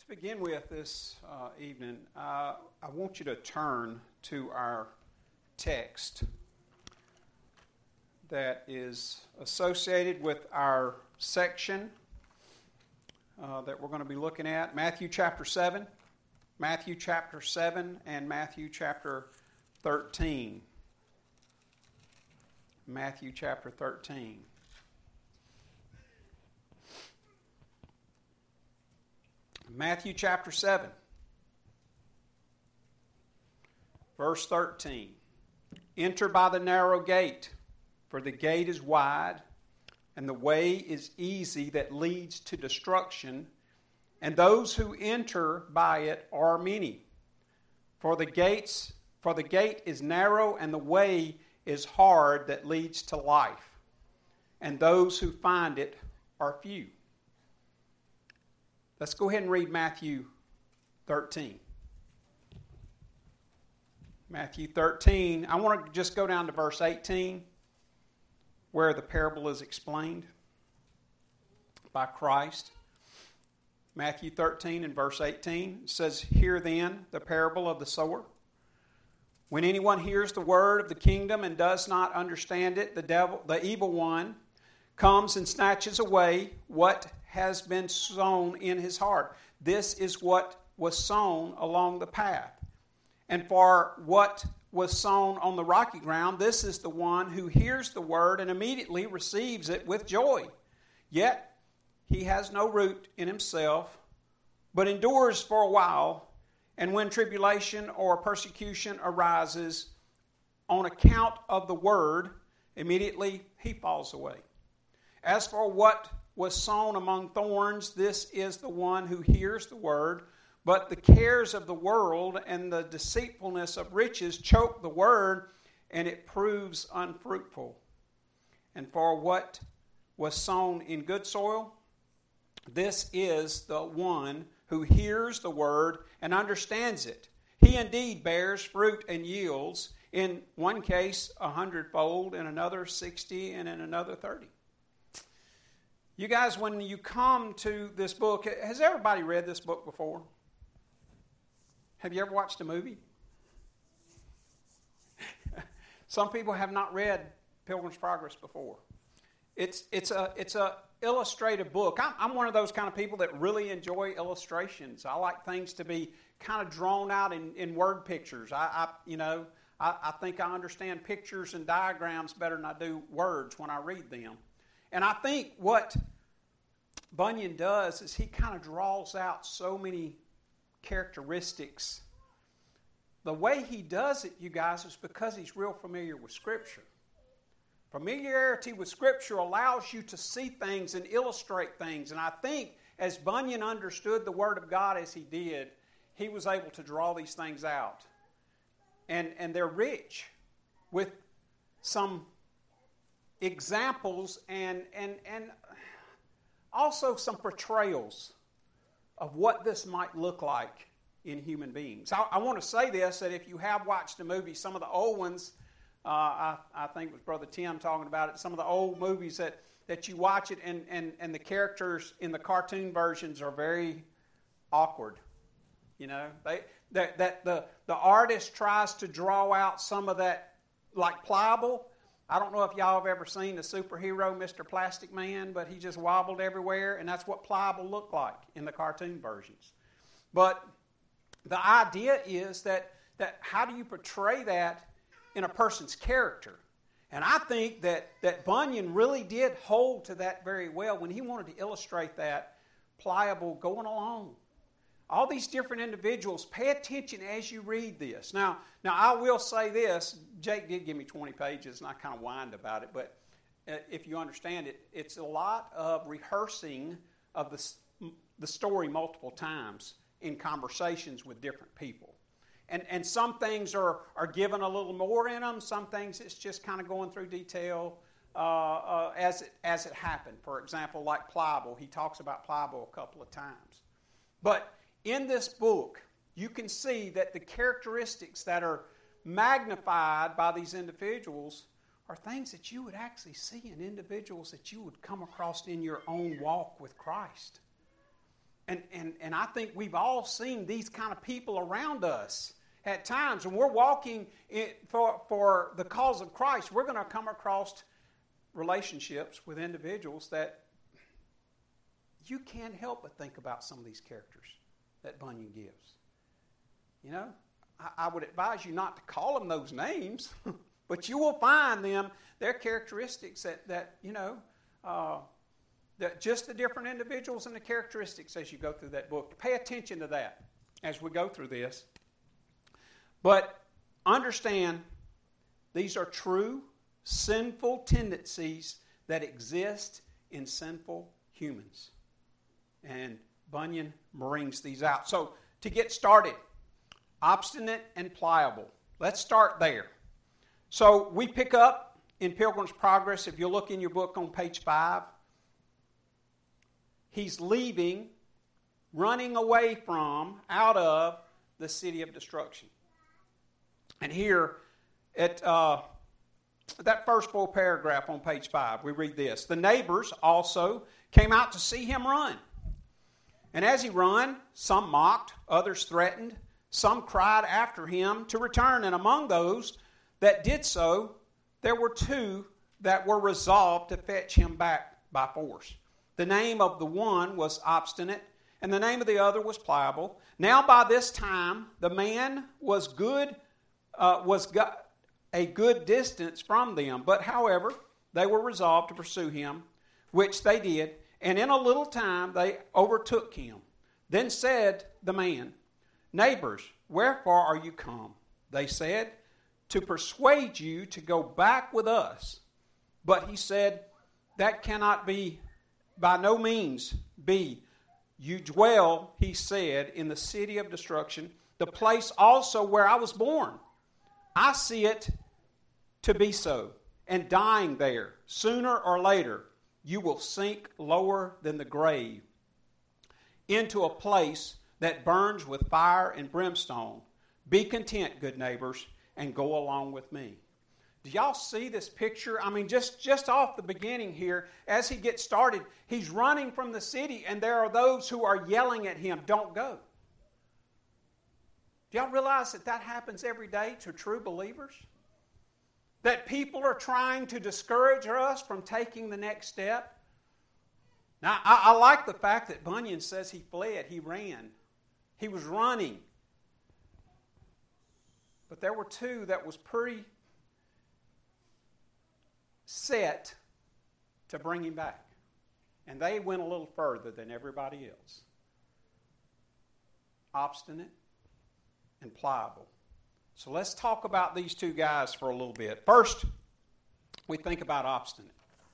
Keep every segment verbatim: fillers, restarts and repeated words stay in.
To begin with this uh, evening, uh, I want you to turn to our text that is associated with our section uh, that we're going to be looking at, Matthew chapter seven, Matthew chapter seven, and Matthew chapter thirteen. Matthew chapter thirteen. Matthew chapter seven, verse thirteen. Enter by the narrow gate, for the gate is wide, and the way is easy that leads to destruction, and those who enter by it are many. For the gates, for the gate is narrow, and the way is hard that leads to life, and those who find it are few. Let's go ahead and read Matthew thirteen. Matthew thirteen. I want to just go down to verse eighteen, where the parable is explained by Christ. Matthew thirteen and verse eighteen says, "Hear then the parable of the sower. When anyone hears the word of the kingdom and does not understand it, the devil, the evil one, comes and snatches away what has been sown in his heart. This is what was sown along the path. And for what was sown on the rocky ground, this is the one who hears the word and immediately receives it with joy. Yet he has no root in himself, but endures for a while. And when tribulation or persecution arises on account of the word, immediately he falls away. As for what was sown among thorns, this is the one who hears the word, but the cares of the world and the deceitfulness of riches choke the word, and it proves unfruitful. And for what was sown in good soil, this is the one who hears the word and understands it. He indeed bears fruit and yields, in one case a hundredfold, in another sixty, and in another thirty." You guys, when you come to this book, has everybody read this book before? Have you ever watched a movie? Some people have not read Pilgrim's Progress before. It's it's a it's a illustrative book. I'm, I'm one of those kind of people that really enjoy illustrations. I like things to be kind of drawn out in, in word pictures. I, I you know I, I think I understand pictures and diagrams better than I do words when I read them. And I think what Bunyan does is he kind of draws out so many characteristics. The way he does it, you guys, is because he's real familiar with Scripture. Familiarity with Scripture allows you to see things and illustrate things. And I think as Bunyan understood the Word of God as he did, he was able to draw these things out. And, and they're rich with some examples and, and, and also some portrayals of what this might look like in human beings. I, I want to say this, that if you have watched the movie, some of the old ones, uh, I, I think it was Brother Tim talking about it, some of the old movies that, that you watch it and, and, and the characters in the cartoon versions are very awkward. You know, they that, that the, the artist tries to draw out some of that, like Pliable. I don't know if y'all have ever seen the superhero Mister Plastic Man, but he just wobbled everywhere, and that's what Pliable looked like in the cartoon versions. But the idea is that, that how do you portray that in a person's character? And I think that, that Bunyan really did hold to that very well when he wanted to illustrate that Pliable going along. All these different individuals, pay attention as you read this. Now, now I will say this. Jake did give me twenty pages, and I kind of whined about it. But if you understand it, it's a lot of rehearsing of the, the story multiple times in conversations with different people. And and some things are, are given a little more in them. Some things it's just kind of going through detail uh, uh, as it as it happened. For example, like Pliable. He talks about Pliable a couple of times. But in this book, you can see that the characteristics that are magnified by these individuals are things that you would actually see in individuals that you would come across in your own walk with Christ. And, and, and I think we've all seen these kind of people around us at times. When we're walking in, for, for the cause of Christ, we're going to come across relationships with individuals that you can't help but think about some of these characters that Bunyan gives. You know, I, I would advise you not to call them those names, but you will find them, their characteristics that, that you know, uh, that just the different individuals and the characteristics as you go through that book. Pay attention to that as we go through this. But understand, these are true, sinful tendencies that exist in sinful humans. And Bunyan brings these out. So, to get started, obstinate and pliable. Let's start there. So, we pick up in Pilgrim's Progress, if you look in your book on page five, he's leaving, running away from, out of the city of destruction. And here, at uh, that first full paragraph on page five, we read this. The neighbors also came out to see him run. And as he ran, some mocked, others threatened, some cried after him to return. And among those that did so, there were two that were resolved to fetch him back by force. The name of the one was Obstinate, and the name of the other was Pliable. Now by this time, the man was good, uh, was got a good distance from them. But however, they were resolved to pursue him, which they did. And in a little time they overtook him. Then said the man, Neighbors, wherefore are you come? They said, to persuade you to go back with us. But he said, that cannot be. By no means be. You dwell, he said, in the city of destruction, the place also where I was born. I see it to be so. And dying there, sooner or later, you will sink lower than the grave into a place that burns with fire and brimstone. Be content, good neighbors, and go along with me. Do y'all see this picture? I mean, just, just off the beginning here, as he gets started, he's running from the city, and there are those who are yelling at him, don't go. Do y'all realize that that happens every day to true believers? That people are trying to discourage us from taking the next step? Now, I, I like the fact that Bunyan says he fled, he ran. He was running. But there were two that was pretty set to bring him back. And they went a little further than everybody else. Obstinate and pliable. So let's talk about these two guys for a little bit. First, we think about obstinate.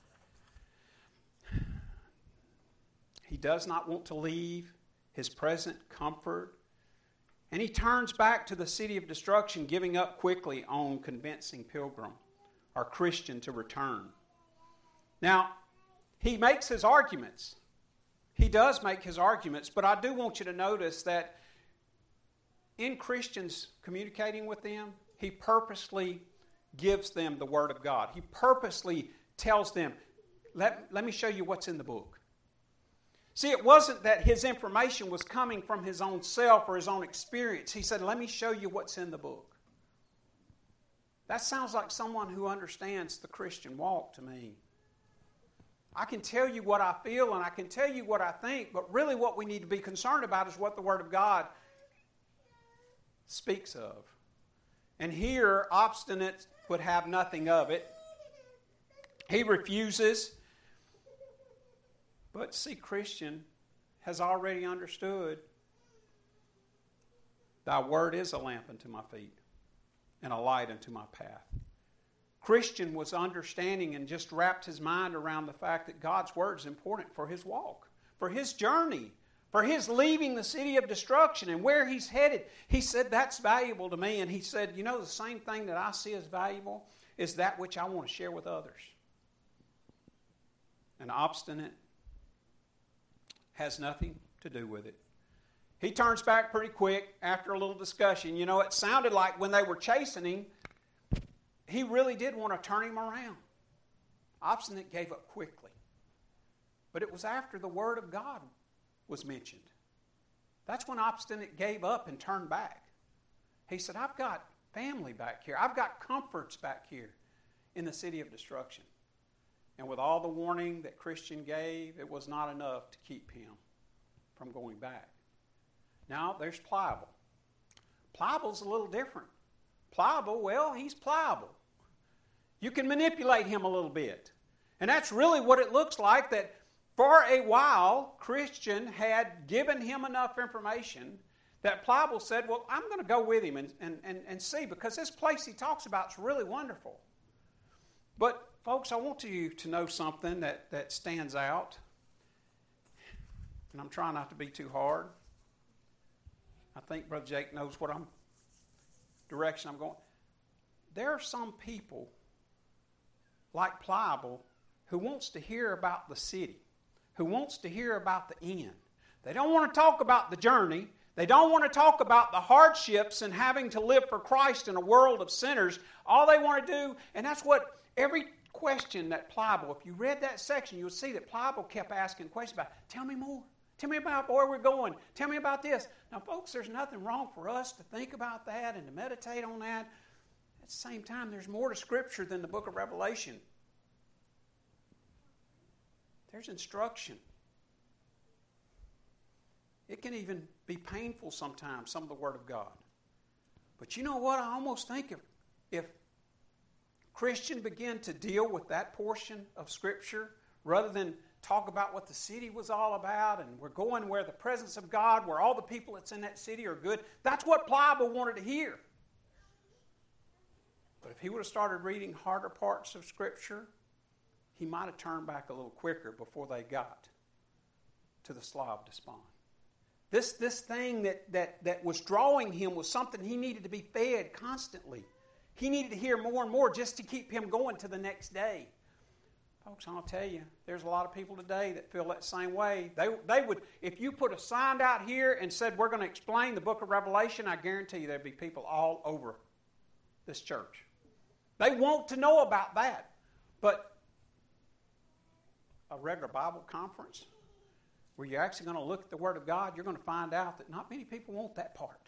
He does not want to leave his present comfort. And he turns back to the city of destruction, giving up quickly on convincing Pilgrim or Christian to return. Now, he makes his arguments. He does make his arguments, but I do want you to notice that in Christians communicating with them, he purposely gives them the Word of God. He purposely tells them, let, let me show you what's in the book. See, it wasn't that his information was coming from his own self or his own experience. He said, let me show you what's in the book. That sounds like someone who understands the Christian walk to me. I can tell you what I feel and I can tell you what I think, but really what we need to be concerned about is what the Word of God speaks of. And here, obstinate would have nothing of it. He refuses. But see, Christian has already understood, thy word is a lamp unto my feet and a light unto my path. Christian was understanding and just wrapped his mind around the fact that God's word is important for his walk, for his journey, for his leaving the city of destruction and where he's headed. He said, that's valuable to me. And he said, you know, the same thing that I see as valuable is that which I want to share with others. An obstinate has nothing to do with it. He turns back pretty quick after a little discussion. You know, it sounded like when they were chasing him, he really did want to turn him around. Obstinate gave up quickly. But it was after the Word of God was mentioned. That's when Obstinate gave up and turned back. He said, I've got family back here. I've got comforts back here in the city of destruction. And with all the warning that Christian gave, it was not enough to keep him from going back. Now, there's Pliable. Pliable's a little different. Pliable, well, he's pliable. You can manipulate him a little bit. And that's really what it looks like, that for a while, Christian had given him enough information that Pliable said, well, I'm going to go with him and, and, and, and see, because this place he talks about is really wonderful. But, folks, I want you to know something that, that stands out. And I'm trying not to be too hard. I think Brother Jake knows what I'm, direction I'm going. There are some people, like Pliable, who wants to hear about the city, who wants to hear about the end. They don't want to talk about the journey. They don't want to talk about the hardships and having to live for Christ in a world of sinners. All they want to do, and that's what every question that Pliable, if you read that section, you'll see that Pliable kept asking questions about, tell me more. Tell me about where we're going. Tell me about this. Now, folks, there's nothing wrong for us to think about that and to meditate on that. At the same time, there's more to Scripture than the book of Revelation. There's instruction. It can even be painful sometimes, some of the Word of God. But you know what? I almost think if, if Christian began to deal with that portion of Scripture rather than talk about what the city was all about, and we're going where the presence of God, where all the people that's in that city are good. That's what Pliable wanted to hear. But if he would have started reading harder parts of Scripture, he might have turned back a little quicker before they got to the Slough of Despond. This, this thing that, that, that was drawing him was something he needed to be fed constantly. He needed to hear more and more just to keep him going to the next day. Folks, I'll tell you, there's a lot of people today that feel that same way. They, they would, if you put a sign out here and said, we're going to explain the book of Revelation, I guarantee you there'd be people all over this church. They want to know about that. But a regular Bible conference where you're actually going to look at the Word of God, you're going to find out that not many people want that part.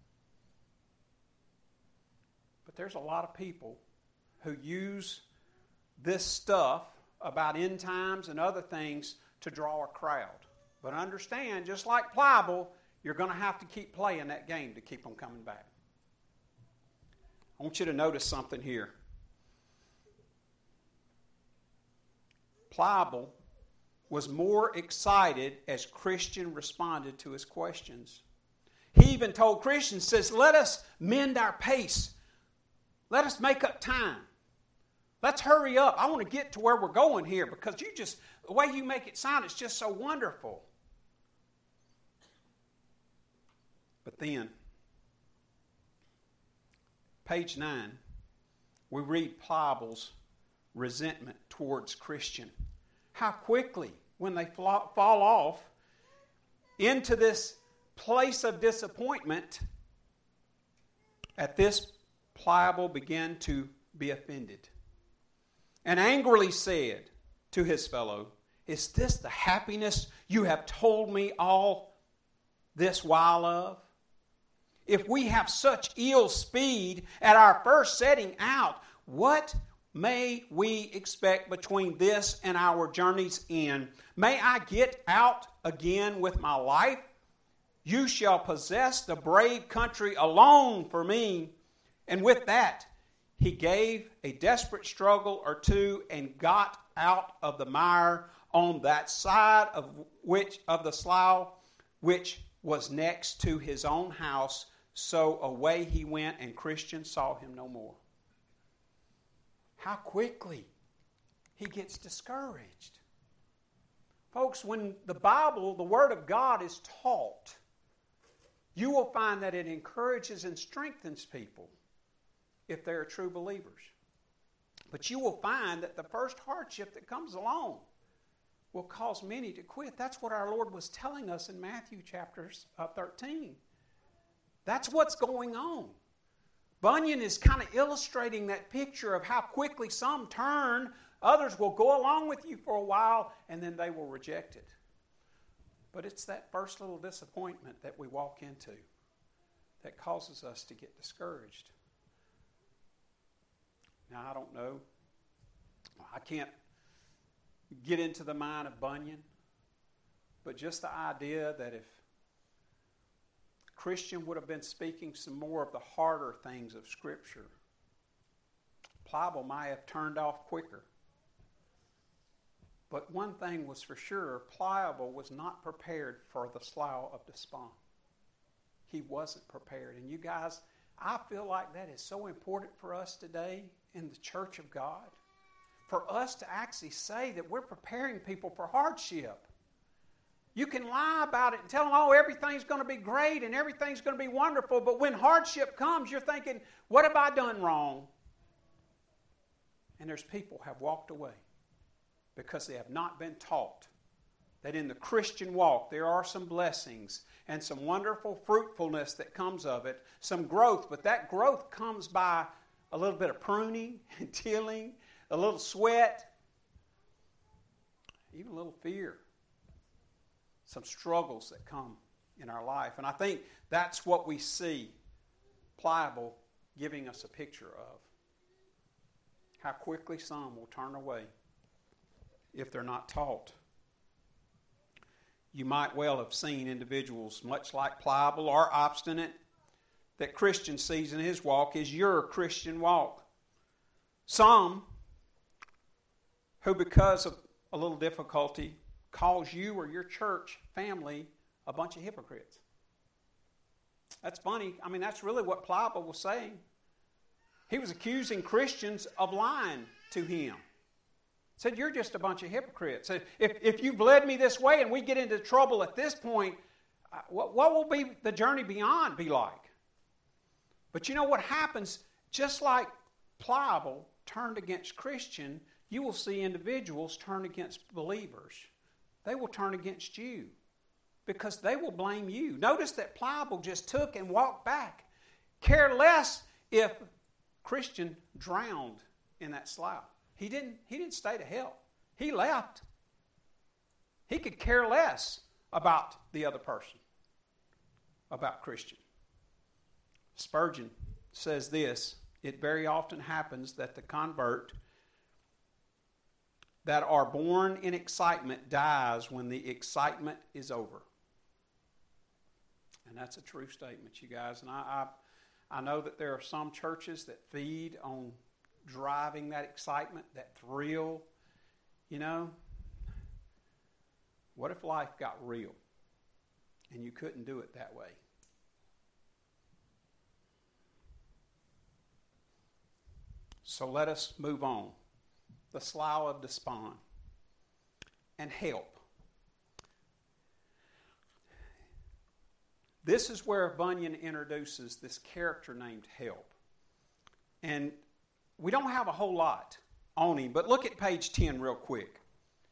But there's a lot of people who use this stuff about end times and other things to draw a crowd. But understand, just like Pliable, you're going to have to keep playing that game to keep them coming back. I want you to notice something here. Pliable was more excited as Christian responded to his questions. He even told Christian, says, let us mend our pace. Let us make up time. Let's hurry up. I want to get to where we're going here, because you just, the way you make it sound, it's just so wonderful. But then, page nine, we read Pliable's resentment towards Christian. How quickly, when they fall off into this place of disappointment, at this, Pliable began to be offended, and angrily said to his fellow, is this the happiness you have told me all this while of? If we have such ill speed at our first setting out, what may we expect between this and our journey's end? May I get out again with my life? You shall possess the brave country alone for me. And with that, he gave a desperate struggle or two and got out of the mire on that side of which of the slough which was next to his own house. So away he went, and Christian saw him no more. How quickly he gets discouraged. Folks, when the Bible, the Word of God, is taught, you will find that it encourages and strengthens people if they're true believers. But you will find that the first hardship that comes along will cause many to quit. That's what our Lord was telling us in Matthew chapter thirteen. That's what's going on. Bunyan is kind of illustrating that picture of how quickly some turn, others will go along with you for a while, and then they will reject it. But it's that first little disappointment that we walk into that causes us to get discouraged. Now, I don't know. I can't get into the mind of Bunyan, but just the idea that if Christian would have been speaking some more of the harder things of Scripture, Pliable might have turned off quicker. But one thing was for sure, Pliable was not prepared for the slough of despond. He wasn't prepared. And you guys, I feel like that is so important for us today in the church of God. For us to actually say that we're preparing people for hardship. You can lie about it and tell them, oh, everything's going to be great and everything's going to be wonderful. But when hardship comes, you're thinking, what have I done wrong? And there's people have walked away because they have not been taught that in the Christian walk there are some blessings and some wonderful fruitfulness that comes of it, some growth. But that growth comes by a little bit of pruning and tilling, a little sweat, even a little fear. Some struggles that come in our life. And I think that's what we see Pliable giving us a picture of. How quickly some will turn away if they're not taught. You might well have seen individuals much like Pliable or obstinate that Christian sees in his walk is your Christian walk. Some who, because of a little difficulty, calls you or your church family a bunch of hypocrites. That's funny. I mean, that's really what Pliable was saying. He was accusing Christians of lying to him. Said, you're just a bunch of hypocrites. If, if you've led me this way and we get into trouble at this point, what, what will be the journey beyond be like? But you know what happens? Just like Pliable turned against Christian, you will see individuals turn against believers. They will turn against you because they will blame you. Notice that Pliable just took and walked back. Care less if Christian drowned in that slough. He didn't, he didn't stay to help. He left. He could care less about the other person, about Christian. Spurgeon says this, it very often happens that the convert that are born in excitement dies when the excitement is over. And that's a true statement, you guys. And I, I, I know that there are some churches that feed on driving that excitement, that thrill. You know, what if life got real and you couldn't do it that way? So let us move on. The slough of despond and help. This is where Bunyan introduces this character named Help. And we don't have a whole lot on him, but look at page ten real quick.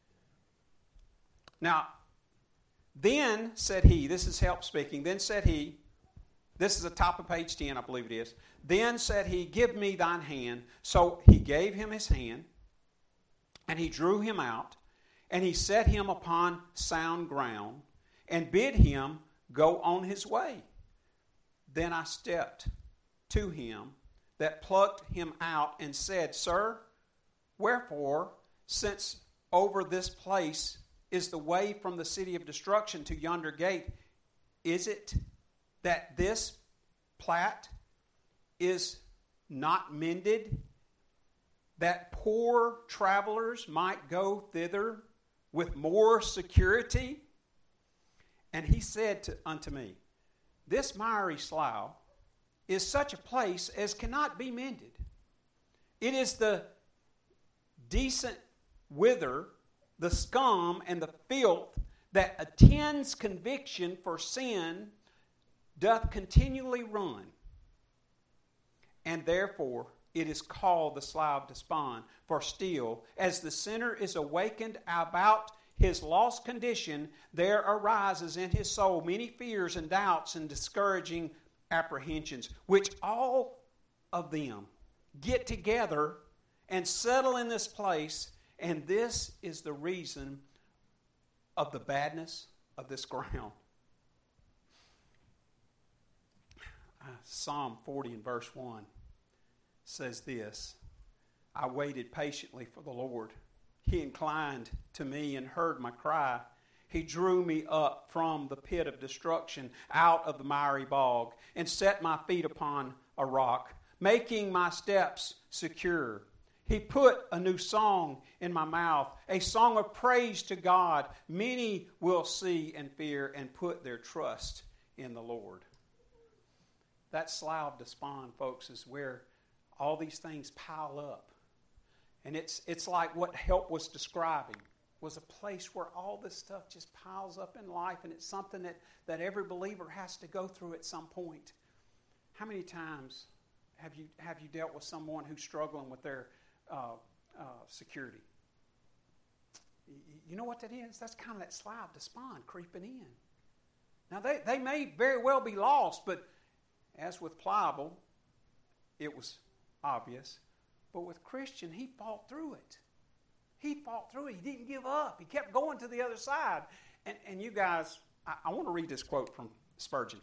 Now, then said he, this is Help speaking, then said he, this is the top of page ten, I believe it is. Then said he, give me thine hand. So he gave him his hand, and he drew him out, and he set him upon sound ground, and bid him go on his way. Then I stepped to him that plucked him out, and said, Sir, wherefore, since over this place is the way from the city of destruction to yonder gate, is it that this plat is not mended, that poor travelers might go thither with more security? And he said to, unto me, this miry slough is such a place as cannot be mended. It is the decent wither, the scum, and the filth that attends conviction for sin doth continually run. And therefore it is called the slough of despond. For still, as the sinner is awakened about his lost condition, there arises in his soul many fears and doubts and discouraging apprehensions, which all of them get together and settle in this place, and this is the reason of the badness of this ground. Uh, Psalm forty and verse one says this, I waited patiently for the Lord. He inclined to me and heard my cry. He drew me up from the pit of destruction, out of the miry bog, and set my feet upon a rock, making my steps secure. He put a new song in my mouth, a song of praise to God. Many will see and fear and put their trust in the Lord. That slough of despond, folks, is where all these things pile up. And it's it's like what Help was describing, was a place where all this stuff just piles up in life, and it's something that, that every believer has to go through at some point. How many times have you have you dealt with someone who's struggling with their uh, uh, security? You know what that is? That's kind of that slough of despond creeping in. Now, they, they may very well be lost, but as with Pliable, it was obvious. But with Christian, he fought through it. He fought through it. He didn't give up. He kept going to the other side. And, and you guys, I, I want to read this quote from Spurgeon.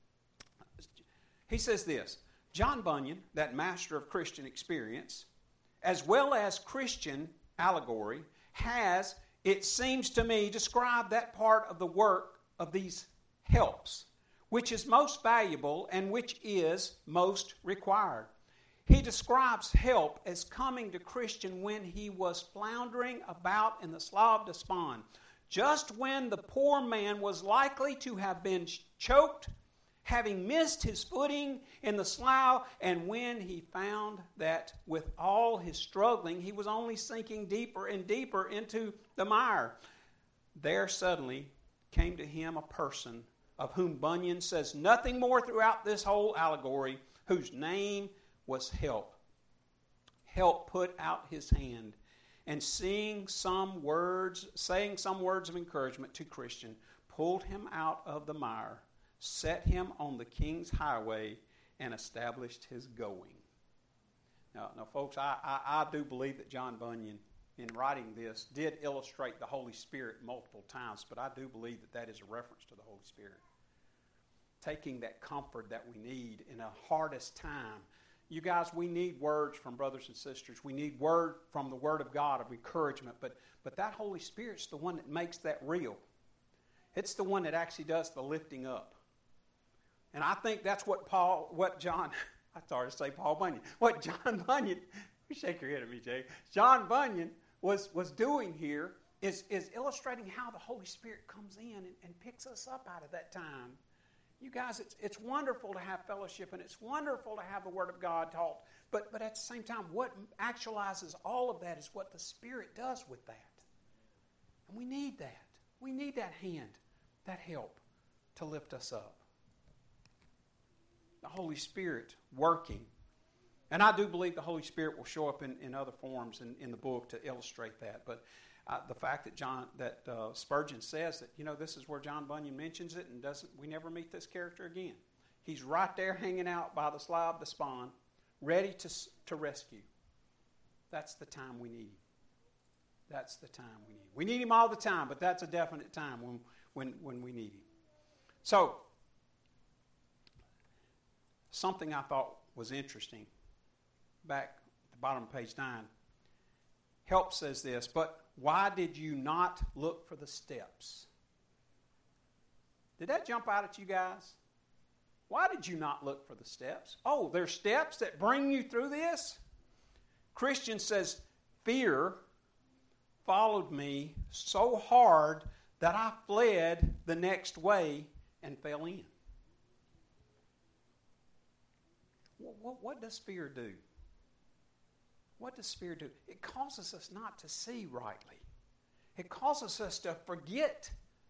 He says this, John Bunyan, that master of Christian experience, as well as Christian allegory, has, it seems to me, described that part of the work of these helps, which is most valuable and which is most required. He describes help as coming to Christian when he was floundering about in the slough of despond, just when the poor man was likely to have been choked, having missed his footing in the slough, and when he found that with all his struggling, he was only sinking deeper and deeper into the mire. There suddenly came to him a person of whom Bunyan says nothing more throughout this whole allegory, whose name was Help. Help put out his hand, and seeing some words, saying some words of encouragement to Christian, pulled him out of the mire, set him on the king's highway, and established his going. Now, now folks, I, I, I do believe that John Bunyan, in writing this, did illustrate the Holy Spirit multiple times, but I do believe that that is a reference to the Holy Spirit. Taking that comfort that we need in a hardest time. You guys, we need words from brothers and sisters. We need word from the Word of God of encouragement, but, but that Holy Spirit's the one that makes that real. It's the one that actually does the lifting up. And I think that's what Paul, what John, I started to say Paul Bunyan, what John Bunyan, you shake your head at me, Jay, John Bunyan was, was doing here is, is illustrating how the Holy Spirit comes in and, and picks us up out of that time. You guys, it's, it's wonderful to have fellowship, and it's wonderful to have the Word of God taught, but, but at the same time, what actualizes all of that is what the Spirit does with that. And we need that. We need that hand, that help to lift us up. The Holy Spirit working. And I do believe the Holy Spirit will show up in, in other forms in, in the book to illustrate that. But uh, the fact that John, that uh, Spurgeon says that, you know, this is where John Bunyan mentions it, and doesn't we never meet this character again. He's right there hanging out by the slough of despond, ready to to rescue. That's the time we need. That's the time we need. We need him all the time, but that's a definite time when when when we need him. So, something I thought was interesting, back at the bottom of page nine, Help says this, but why did you not look for the steps? Did that jump out at you guys? Why did you not look for the steps? Oh, there's steps that bring you through this? Christian says, fear followed me so hard that I fled the next way and fell in. What, what does fear do? What does fear do? It causes us not to see rightly. It causes us to forget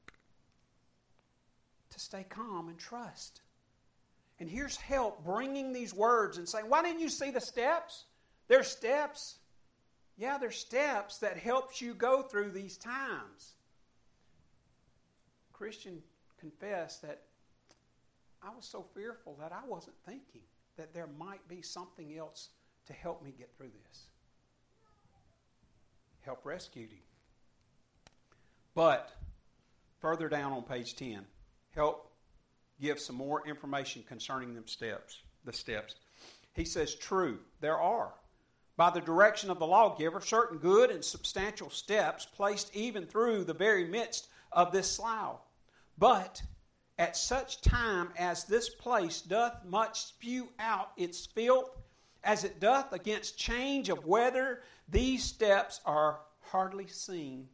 to stay calm and trust. And here's Help bringing these words and saying, why didn't you see the steps? There's steps. Yeah, there's steps that helps you go through these times. Christian confessed that I was so fearful that I wasn't thinking that there might be something else to help me get through this. Help rescued him. But further down on page ten, help give some more information concerning them steps, the steps. He says, true, there are, by the direction of the lawgiver, certain good and substantial steps placed even through the very midst of this slough. But at such time as this place doth much spew out its filth, as it doth against change of weather, these steps are hardly seen.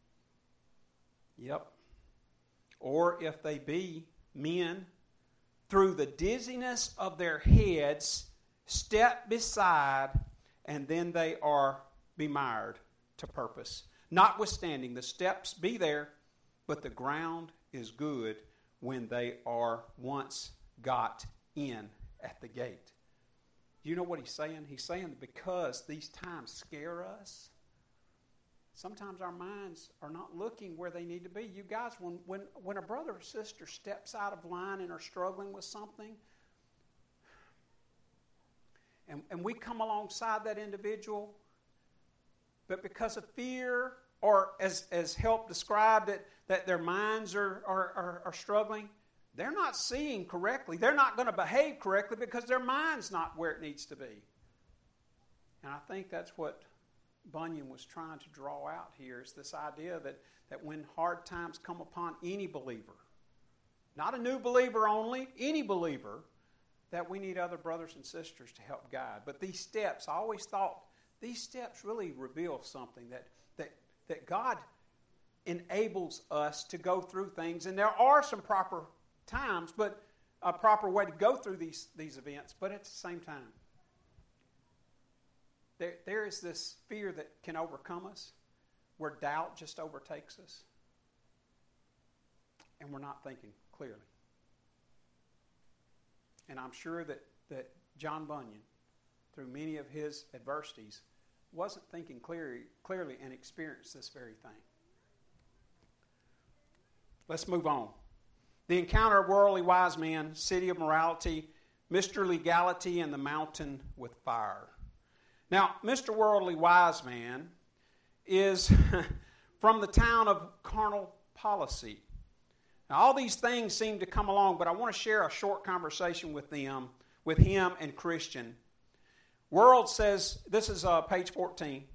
Yep. Or if they be men, through the dizziness of their heads, step beside, and then they are bemired to purpose. Notwithstanding, the steps be there, but the ground is good when they are once got in at the gate. You know what he's saying? He's saying because these times scare us, sometimes our minds are not looking where they need to be. You guys, when, when, when a brother or sister steps out of line and are struggling with something, and, and we come alongside that individual, but because of fear, or as, as Help described it, that their minds are, are, are, are struggling, they're not seeing correctly. They're not going to behave correctly because their mind's not where it needs to be. And I think that's what Bunyan was trying to draw out here, is this idea that, that when hard times come upon any believer, not a new believer only, any believer, that we need other brothers and sisters to help guide. But these steps, I always thought, these steps really reveal something, that, that, that God enables us to go through things. And there are some proper times, but a proper way to go through these, these events, but at the same time, there, there is this fear that can overcome us, where doubt just overtakes us, and we're not thinking clearly. And I'm sure that, that John Bunyan, through many of his adversities, wasn't thinking clearly, clearly and experienced this very thing. Let's move on. The encounter of worldly wise men, city of morality, Mister Legality, and the mountain with fire. Now, Mister Worldly Wise Man is from the town of carnal policy. Now, all these things seem to come along, but I want to share a short conversation with them, with him and Christian. World says, this is uh, page fourteen.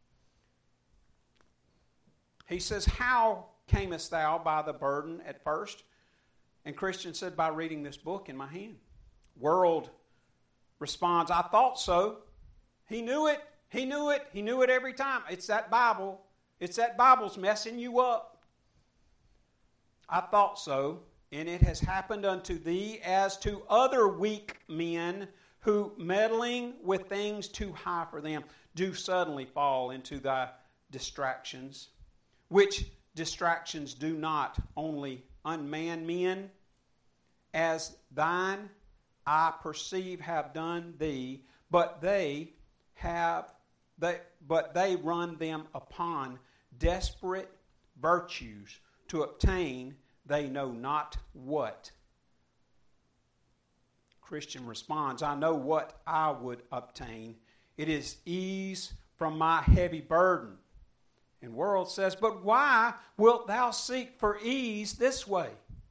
He says, how camest thou by the burden at first? And Christian said, by reading this book in my hand. World responds, I thought so. He knew it. He knew it. He knew it every time. It's that Bible. It's that Bible's messing you up. I thought so, and it has happened unto thee as to other weak men who, meddling with things too high for them, do suddenly fall into thy distractions, which distractions do not only unman men, as thine I perceive have done thee, but they have they but they run them upon desperate virtues to obtain they know not what. Christian responds, I know what I would obtain. It is ease from my heavy burden. And World says, but why wilt thou seek for ease this way?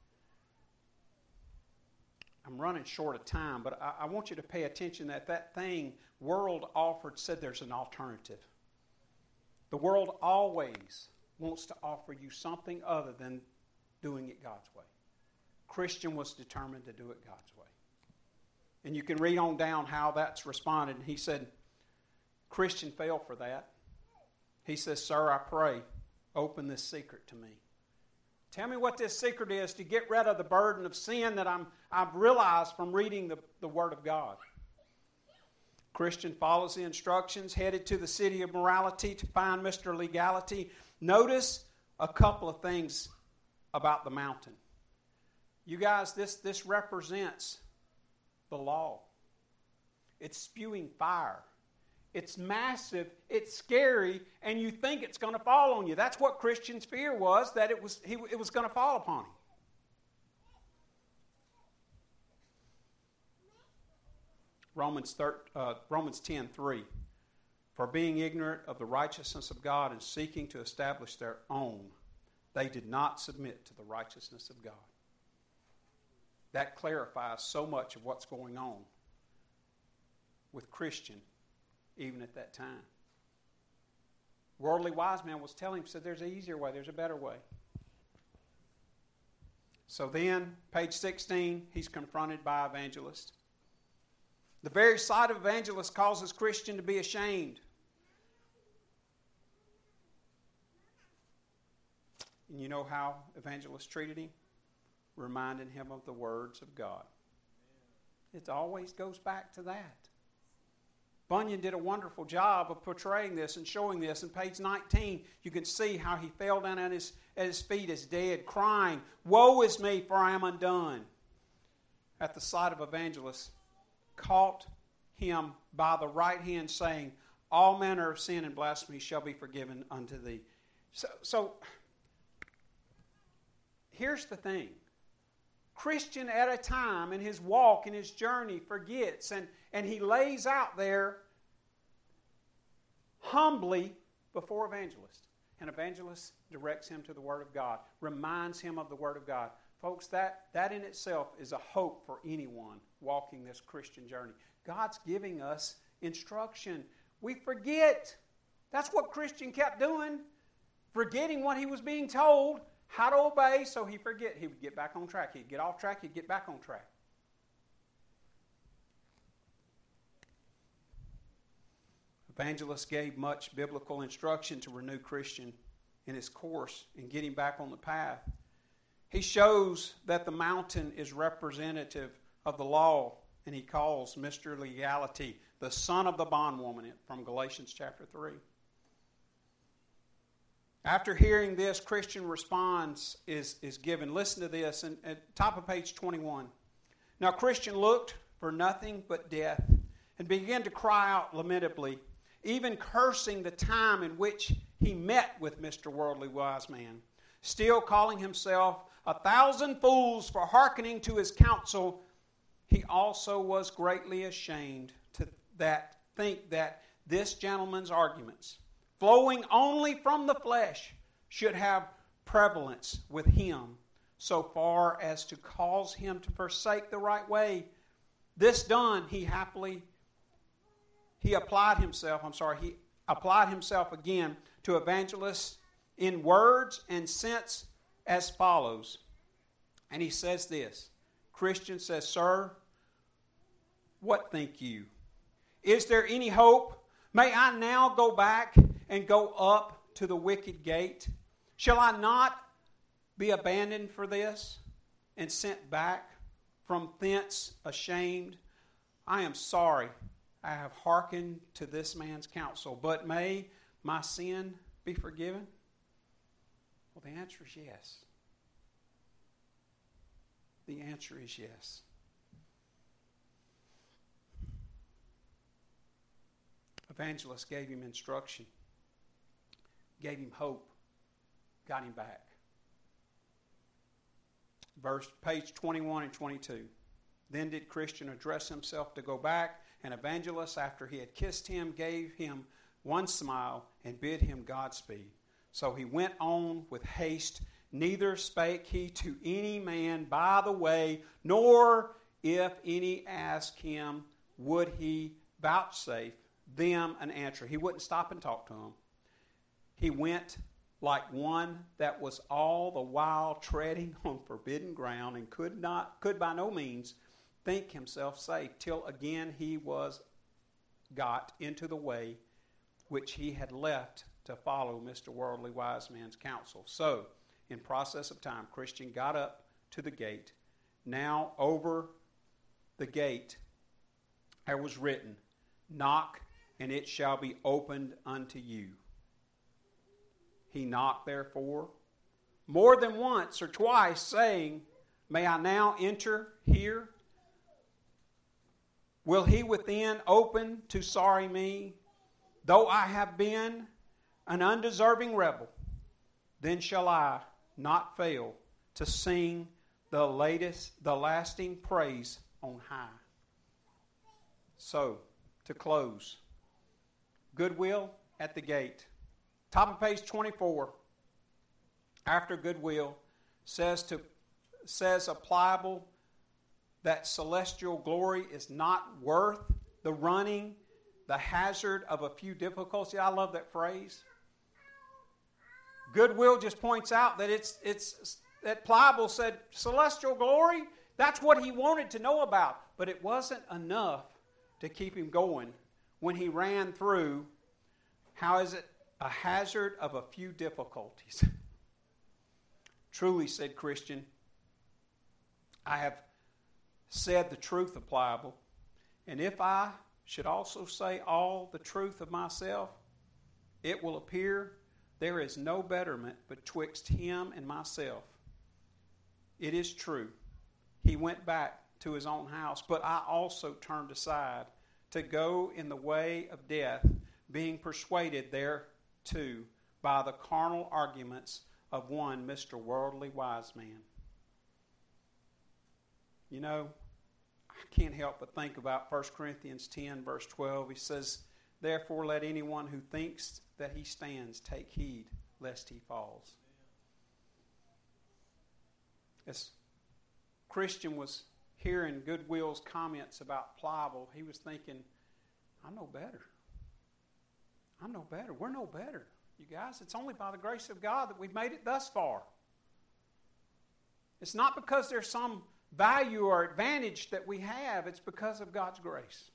I'm running short of time, but I, I want you to pay attention that that thing World offered said there's an alternative. The world always wants to offer you something other than doing it God's way. Christian was determined to do it God's way. And you can read on down how that's responded. He said, Christian fell for that. He says, sir, I pray, open this secret to me. Tell me what this secret is to get rid of the burden of sin that I'm, I've realized from reading the, the Word of God. Christian follows the instructions, headed to the city of morality to find Mister Legality. Notice a couple of things about the mountain. You guys, this, this represents the law. It's spewing fire. It's massive, it's scary, and you think it's going to fall on you. That's what Christian's fear was, that it was he, it was going to fall upon him. Romans, thir- uh, Romans ten three. For being ignorant of the righteousness of God and seeking to establish their own, They did not submit to the righteousness of God. That clarifies so much of what's going on with Christian, even at that time. Worldly wise man was telling him, said there's an easier way, there's a better way. So then, page sixteen, he's confronted by evangelist. The very sight of evangelist causes Christian to be ashamed. And you know how evangelist treated him? Reminding him of the words of God. It always goes back to that. Bunyan did a wonderful job of portraying this and showing this. In page nineteen, you can see how he fell down at his, at his feet as dead, crying, "Woe is me, for I am undone." At the sight of evangelist, caught him by the right hand, saying, "All manner of sin and blasphemy shall be forgiven unto thee." So, so here's the thing. Christian at a time in his walk, in his journey, forgets, and, and he lays out there humbly before evangelist. And evangelist directs him to the Word of God, reminds him of the Word of God. Folks, that, that in itself is a hope for anyone walking this Christian journey. God's giving us instruction. We forget. That's what Christian kept doing, forgetting what he was being told, how to obey, so he forget. He would get back on track. He'd get off track, he'd get back on track. Evangelist gave much biblical instruction to renew Christian in his course and get him back on the path. He shows that the mountain is representative of the law, and he calls Mister Legality the son of the bondwoman from Galatians chapter three. After hearing this, Christian response is, is given. Listen to this, and at top of page twenty-one. Now Christian looked for nothing but death, and began to cry out lamentably, even cursing the time in which he met with Mister Worldly Wise Man, still calling himself a thousand fools for hearkening to his counsel. He also was greatly ashamed to that think that this gentleman's arguments, flowing only from the flesh, should have prevalence with him, so far as to cause him to forsake the right way. This done, he happily, he applied himself, I'm sorry, he applied himself again to evangelists in words and sense as follows. And he says this. Christian says, "Sir, what think you? Is there any hope? May I now go back and go up to the wicket gate? Shall I not be abandoned for this and sent back from thence ashamed? I am sorry I have hearkened to this man's counsel, but may my sin be forgiven?" Well, the answer is yes. The answer is yes. Evangelist gave him instruction, gave him hope, got him back. Verse, page twenty-one and twenty-two. Then did Christian address himself to go back, and evangelist, after he had kissed him, gave him one smile and bid him Godspeed. So he went on with haste, neither spake he to any man by the way, nor if any asked him, would he vouchsafe them an answer. He wouldn't stop and talk to them. He went like one that was all the while treading on forbidden ground, and could not, could by no means think himself safe, till again he was got into the way which he had left to follow Mister Worldly Wise Man's counsel. So, in process of time, Christian got up to the gate. Now over the gate there was written, "Knock, and it shall be opened unto you." He knocked, therefore, more than once or twice, saying, "May I now enter here? Will he within open to sorry me? Though I have been an undeserving rebel, then shall I not fail to sing the latest, the lasting praise on high." So, to close, goodwill at the gate. Top of page twenty-four. after Goodwill, says to says a pliable that celestial glory is not worth the running, the hazard of a few difficulties. I love that phrase. Goodwill just points out that it's it's that pliable said celestial glory. That's what he wanted to know about, but it wasn't enough to keep him going when he ran through. How is it a hazard of a few difficulties? Truly, said Christian, I have said the truth of pliable, and if I should also say all the truth of myself, it will appear there is no betterment betwixt him and myself. It is true, he went back to his own house, but I also turned aside to go in the way of death, being persuaded thereto by the carnal arguments of one Mister Worldly Wise Man. You know, I can't help but think about First Corinthians ten, verse twelve. He says, therefore let anyone who thinks that he stands take heed lest he falls. As Christian was hearing Goodwill's comments about pliable, he was thinking, I know better. I know better. We're no better, you guys. It's only by the grace of God that we've made it thus far. It's not because there's some value or advantage that we have. It's because of God's grace.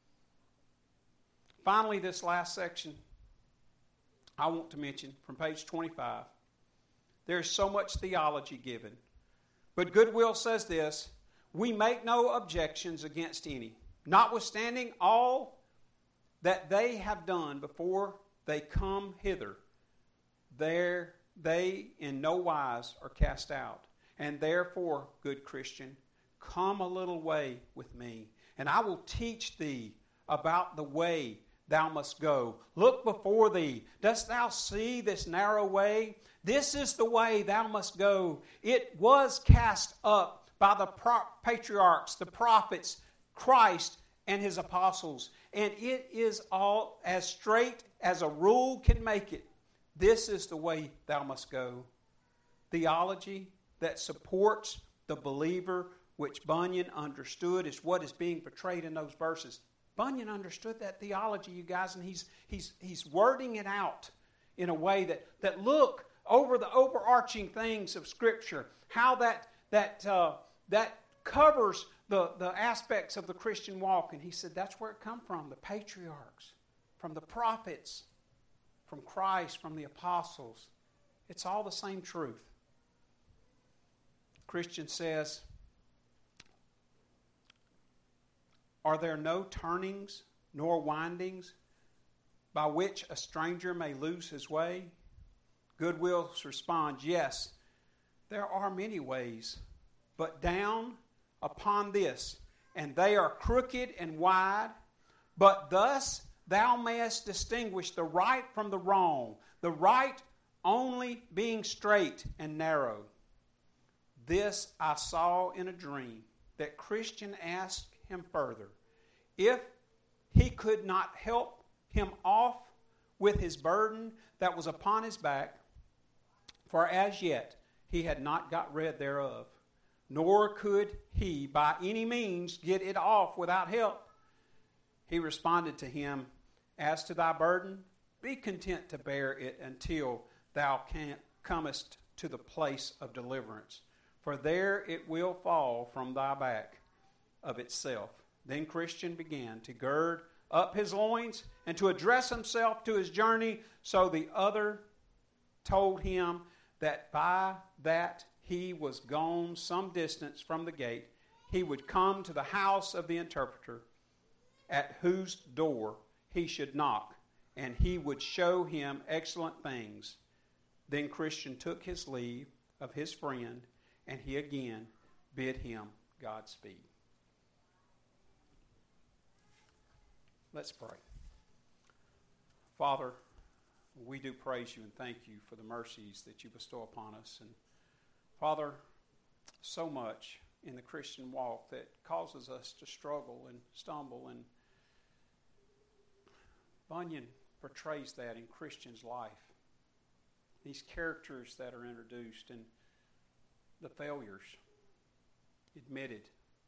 Finally, this last section I want to mention from page twenty-five. There's so much theology given. But Goodwill says this, we make no objections against any, notwithstanding all that they have done before they come hither. There they in no wise are cast out. And therefore, good Christian, come a little way with me, and I will teach thee about the way thou must go. Look before thee. Dost thou see this narrow way? This is the way thou must go. It was cast up by the pro- patriarchs, the prophets, Christ, and his apostles. And it is all as straight as a rule can make it. This is the way thou must go. Theology that supports the believer, which Bunyan understood, is what is being portrayed in those verses. Bunyan understood that theology, you guys, and he's he's he's wording it out in a way that, that look over the overarching things of Scripture, how that that uh, that covers the, the aspects of the Christian walk. And he said that's where it come from, the patriarchs, from the prophets, from Christ, from the apostles. It's all the same truth. Christian says, are there no turnings nor windings by which a stranger may lose his way? Goodwill responds, yes, there are many ways, but down upon this, and they are crooked and wide, but thus thou mayest distinguish the right from the wrong, the right only being straight and narrow. This I saw in a dream, that Christian asked him further, if he could not help him off with his burden that was upon his back, for as yet he had not got rid thereof, nor could he by any means get it off without help. He responded to him, as to thy burden, be content to bear it until thou can, comest to the place of deliverance, for there it will fall from thy back of itself. Then Christian began to gird up his loins and to address himself to his journey. So the other told him that by that he was gone some distance from the gate, he would come to the house of the interpreter, at whose door he should knock, and he would show him excellent things. Then Christian took his leave of his friend, and he again bid him Godspeed. Let's pray. Father, we do praise you and thank you for the mercies that you bestow upon us. And Father, so much in the Christian walk that causes us to struggle and stumble. And Bunyan portrays that in Christian's life. these characters that are introduced and the failures admitted,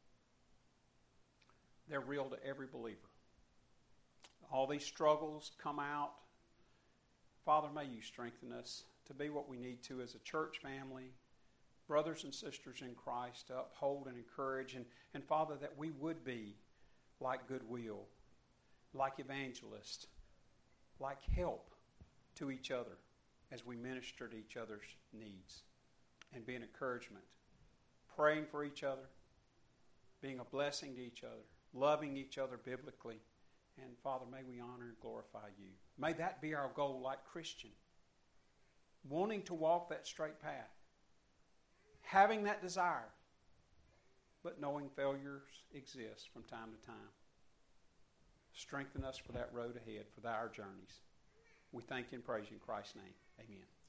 they're real to every believer. All these struggles come out. Father, may you strengthen us to be what we need to as a church family, brothers and sisters in Christ, to uphold and encourage. And, and Father, that we would be like Goodwill, like evangelists, like help to each other as we minister to each other's needs and be an encouragement, praying for each other, being a blessing to each other, loving each other biblically. And Father, may we honor and glorify you. May that be our goal like Christian, wanting to walk that straight path, having that desire, but knowing failures exist from time to time. Strengthen us for that road ahead, for our journeys. We thank you and praise you in Christ's name. Amen.